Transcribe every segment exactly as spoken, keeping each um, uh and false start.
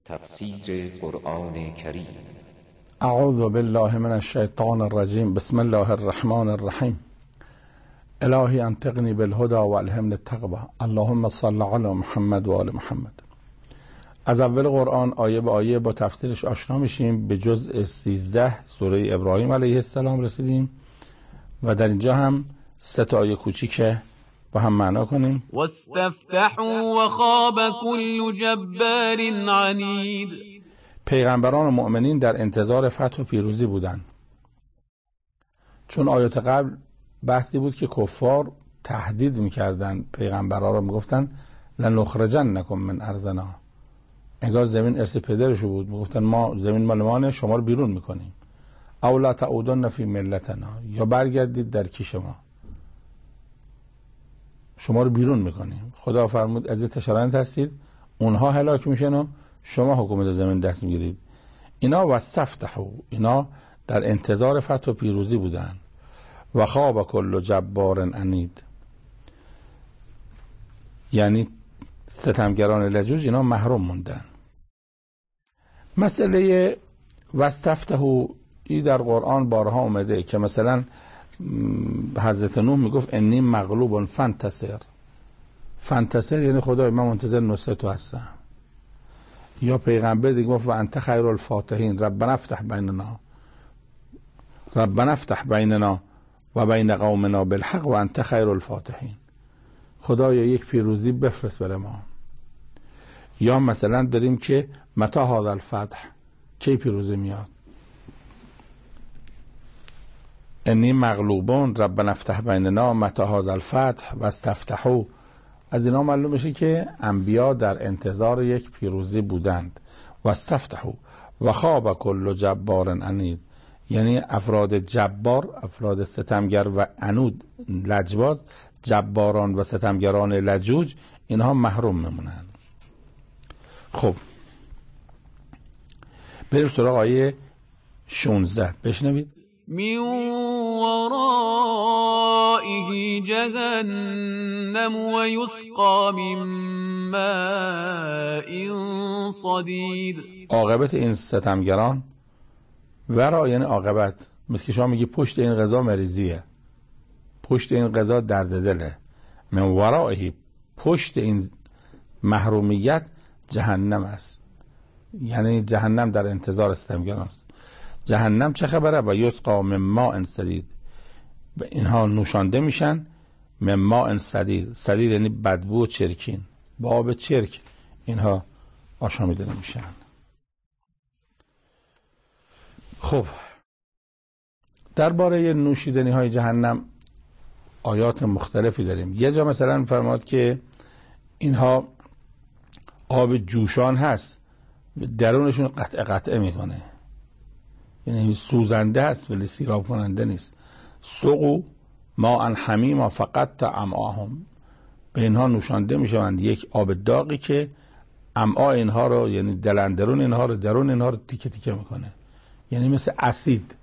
تفسیر قرآن کریم. اعوذ بالله من الشیطان الرجیم. بسم الله الرحمن الرحیم. الهی انطقنی بالهدى و الهمنی التقوى. اللهم صل علی محمد و آل محمد. از اول قرآن آیه به آیه با تفسیرش آشنا میشیم. به جزء سیزده سوره ابراهیم علیه السلام رسیدیم و در اینجا هم سه تا آیه کوچیک با هم معنا کنیم. واستفتحوا وخاب كل جبار عنید. پیغمبران و مؤمنین در انتظار فتح و پیروزی بودند، چون آیات قبل بحثی بود که کفار تهدید میکردن پیغمبران رو، میگفتن لنخرجنکم من ارضنا. انگار زمین ارث پدرشو بود، میگفتن ما زمین مال مانه، شما رو بیرون میکنیم. او لا تعودن فی ملتنا، یا برگردید در کیش ما، شما رو بیرون میکنیم. خدا فرمود از این تشران ترسید، اونها هلاک میشن و شما حکومت زمین دست میگیرید. اینا واستفتحوا، اینا در انتظار فتح و پیروزی بودن. و خواب کل جبار عنید، یعنی ستمگران لجوج اینا محروم موندن. مسئله واستفتحوا ای در قرآن بارها اومده که مثلا حضرت نوح میگفت انی مغلوب فانتصر. فانتصر یعنی خدای من منتظر نصرت تو هستم. یا پیغمبر دیگه گفت و انت خیر الفاتحین ربنا افتح بیننا ربنا افتح بیننا و بین قومنا بالحق و انت خیر الفاتحین. خدایا یک پیروزی بفرست برای ما. یا مثلا داریم که متى هذا الفتح، کی پیروزی میاد؟ انی مغلوبون ربنا افتح بیننا متى هذا الفتح واستفتحوا. از اینا معلوم میشه که انبیا در انتظار یک پیروزی بودند. واستفتحوا و خواب کل جبار عنید، یعنی افراد جبار، افراد ستمگر و عنود لجباز، جباران و ستمگران لجوج، اینها محروم میمونند. خب بریم سراغ آیه شانزده. بشنوید. من ورائه جهنم و یسقا من ماء صدید. عاقبت این ستمگران، ورا یعنی عاقبت، مثل که شما میگی پشت این غذا مریضیه، پشت این غذا درد دله. من ورائه، پشت این محرومیت جهنم است، یعنی جهنم در انتظار ستمگران است. جهنم چه خبره؟ و یسقا من ماء صدید، اینها نوشانده میشن من ماء صدید. صدید یعنی بدبو و چرکین، با آب چرک اینها آشامیده میشن. خب درباره نوشیدنی های جهنم آیات مختلفی داریم. یه جا مثلا فرماد که اینها آب جوشان هست، درونشون قطع قطعه میکنه، یعنی سوزنده هست ولی سیراب کننده نیست. سقو ماء حمیما فقط امعاهم، به اینها نوشانده میشوند یک آب داغی که امعا اینها رو، یعنی دلندرون اینها رو، درون اینها رو تیکه تیکه میکنه، یعنی مثل اسید.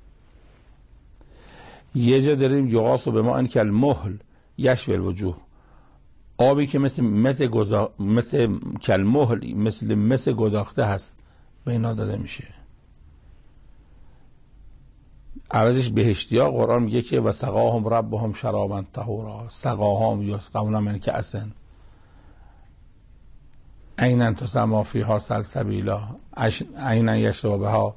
یه جا داریم یغاث بماء کالمهل یشوی الوجوه، آبی که مثل مثل گذا... مثل کالمهل، مثل مثل گداخته هست، به اینا داده میشه. عوضش بهشتی ها قرآن میگه که و سقاهم ربهم شرابا طهورا. سقاهم یسقون من کأس عینا تسمی فیها سلسبیلا عینا یشرب بها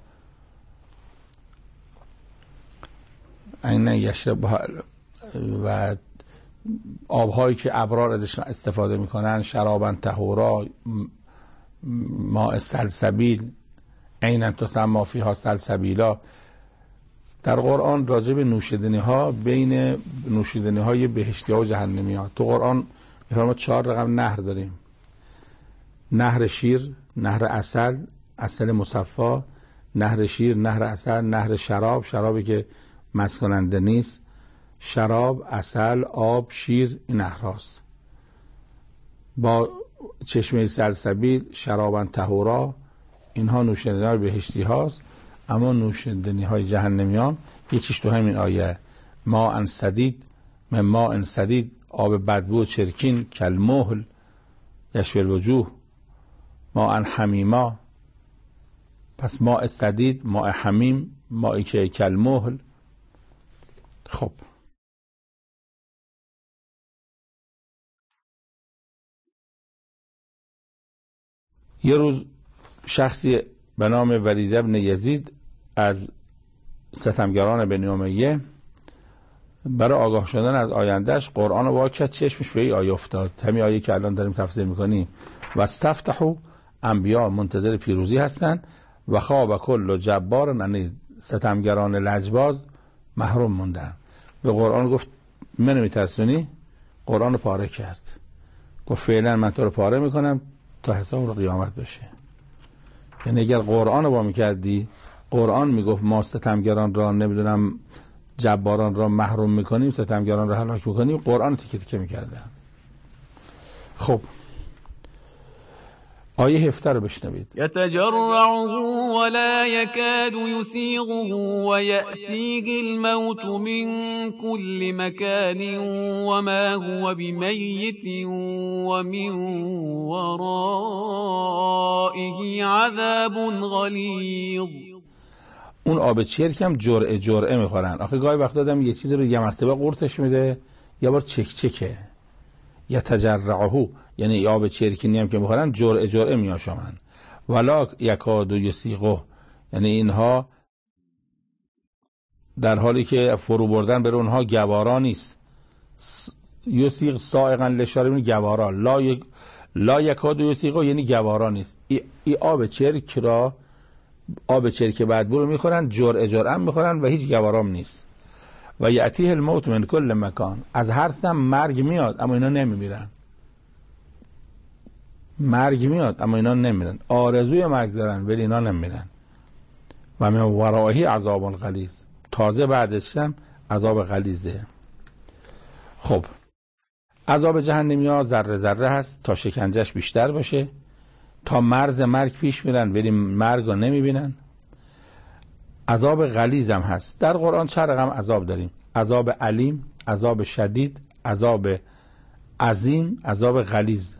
عینا یشرب بها، و آبهایی که ابرار ازش استفاده میکنن، شرابا طهورا، ماء سلسبیل، عینا تسمی فیها سلسبیلا. در قرآن راجع به نوشیدنی ها بین نوشیدنی های بهشتی ها و جهنمی ها تو قرآن میفرماد چهار رقم نهر داریم: نهر شیر، نهر عسل، عسل مصفا، نهر شیر، نهر عسل، نهر شراب، شرابی که مست کننده نیست، شراب، عسل، آب، شیر، این نهرهاست. با چشمه سلسبیل، شرابا طهورا، اینها نوشیدنی های بهشتی هاست. اما نوشیدنی های جهنمیان یکیش تو همین آیه ماء صدید، من ماء صدید، آب بدبو و چرکین، کالمهل یشوی الوجوه، ماء حمیما، پس ماء سدید، ماء حمیم، مائی که کالمهل. خب یه روز شخصی به نام ولید ابن یزید از ستمگران بنی امیه برای آگاه شدن از آیندهش قرآن رو وا کرد، چشمش به این آیه افتاد، همین آیه که الان داریم تفسیر میکنیم. و استفتحوا، انبیا منتظر پیروزی هستن، و خواب کل جبار، یعنی ستمگران لجباز محروم موندن. به قرآن گفت من نمیترسونی؟ قرآن رو پاره کرد، گفت فعلا من تو رو پاره میکنم تا حساب رو قیامت بشه. یعنی اگر قرآن رو با میکردی، قرآن میگفت ما ستمگران را نمیدونم جباران را محروم میکنیم، ستمگران را هلاک میکنیم، قرآن تیکه تیکه میکردن. خب آیه هفده رو بشنوید. یتجرعه ولا یکاد یسیغه ویأتیه الموت من كل مکان وما هو بمیت ومن ورائه عذاب غلیظ. اون آب چرک هم جرعه جرعه میخورن. آخه گاهی وقت آدم یه چیزی رو یه مرتبه قورتش میده، یه بار چک چکه. یتجرعه یعنی آب چرکینی هم که میخورن جرعه جرعه میاشامن. ولا یکاد یسیغه یعنی اینها در حالی که فرو بردن بر اونها گوارا نیست. یسیغ سائغا للشاربین گوارا، لا یک لا یکاد یسیغه یعنی گوارا نیست. ای, ای آب چرک را، آب چرک بعد برو میخورن، جرعه جرعه میخورن و هیچ گوارام نیست. و یأتیه الموت من کل مکان، از هر سم مرگ میاد اما اینا نمیمیرن. مرگ میاد اما اینا نمیمیرن، آرزوی مرگ دارن ولی اینا نمیمیرن. و من ورائه عذاب غلیظ، تازه بعدش هم عذاب غلیظه. خب عذاب جهنمی ها ذره ذره هست تا شکنجهش بیشتر باشه، تا مرز مرگ پیش میرن ولی مرگ رو نمیبینن. عذاب غلیظ هم هست. در قرآن چه رقم عذاب داریم؟ عذاب علیم، عذاب شدید، عذاب عظیم، عذاب غلیظ.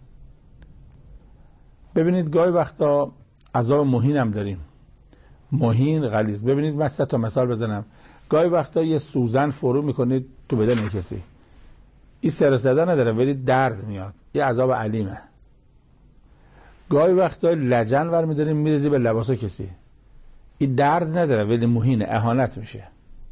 ببینید گاهی وقتا عذاب مهین هم داریم، مهین، غلیظ. ببینید من سه تا مثال بزنم. گاهی وقتا یه سوزن فرو میکنید تو بدن کسی، این سر زدن نداره ولی درد میاد، یه عذاب علیمه. گاهی وقتا لجن ور میداریم میریزی به لباس کسی، این درد نداره ولی مهینه، اهانت میشه.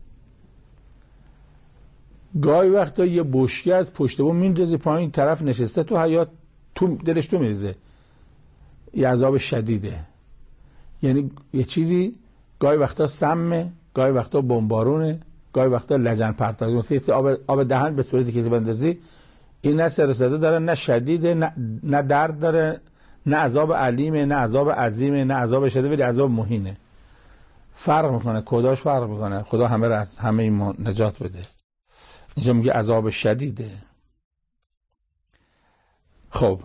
گاهی وقتا یه بشکه از پشت بوم میندازی پایین، طرف نشسته تو حیاط، تو دلش تو میریزه، یه عذاب شدیده. یعنی یه چیزی گاهی وقتا سمه، گاهی وقتا بمبارونه، گاهی وقتا لجن پرتازی. مثل آب آب دهن به صورتی که بندازی، این نه سر زده داره، نه شدیده، نه, نه درد داره، نه عذاب علیمه، نه عذاب عظیمه، نه عذاب شدیده، ولی عذاب مهینه. فرق میکنه، کداش فرق میکنه. خدا همه را از همه این نجات بده. اینجا میگه عذاب شدیده. خب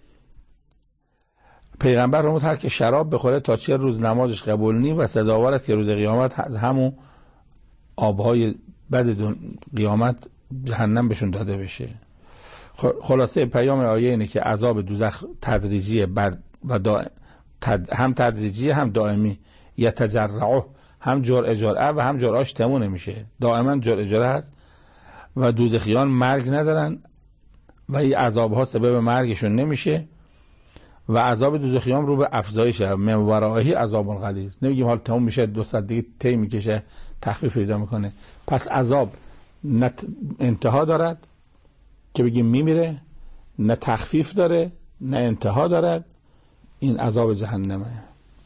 پیغمبر فرمود هر که شراب بخوره تا چه روز نمازش قبول نی و سزاوار است که روز قیامت از همون آبهای بد قیامت جهنم بهشون داده بشه. خلاصه پیام آیه اینه که عذاب دوزخ تدریجیه بر و دائم، تد هم تدریجیه هم دائمی. یتجرعه هم جرعه جرعه و هم جرعه‌اش تموم نمیشه، دائما جرعه جرعه هست. و دوزخیان مرگ ندارن و این عذاب ها سبب مرگشون نمیشه و عذاب دوزخیان رو به افزایشه. من ورائه عذاب غلیظ. نمیگیم حال تموم میشه دو ساعت دیگه طی میکشه تخفیف پیدا میکنه. پس عذاب نه انتها دارد که بگیم میمیره، نه تخفیف داره، نه انتها دارد. این عذاب جهنمه.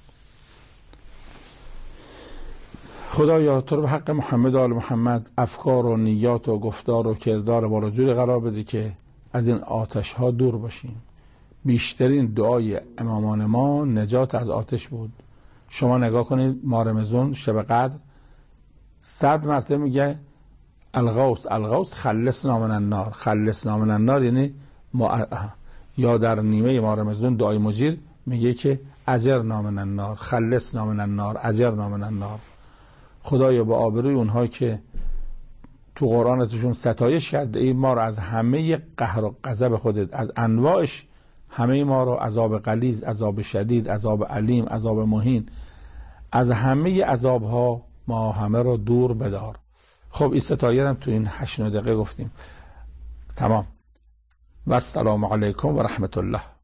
خدایا تو رو به حق محمد و آل محمد افکار و نیات و گفتار و کردار ما رو جوری قرار بده که از این آتش ها دور باشیم. بیشترین دعای امامان ما نجات از آتش بود. شما نگاه کنید ماه رمضان شب قدر صد مرتبه میگه الغوث الغوث خلصنا من النار، خلصنا من النار یعنی ما. یا در نیمه ماه رمضان دعای مجیر میگه که اجرنا من النار، خلصنا من النار، اجرنا من النار. خدایا با آبروی اونها که تو قرآن ازشون ستایش کرده ای ما رو از همه قهر و غضب خودت، از انواعش همه ما رو عذاب غلیظ، عذاب شدید، عذاب علیم، عذاب مهین، از همه عذاب ها ما همه رو دور بدار. خب این ستایه هم تو این هشت دقیقه گفتیم. تمام. و السلام علیکم و رحمت الله.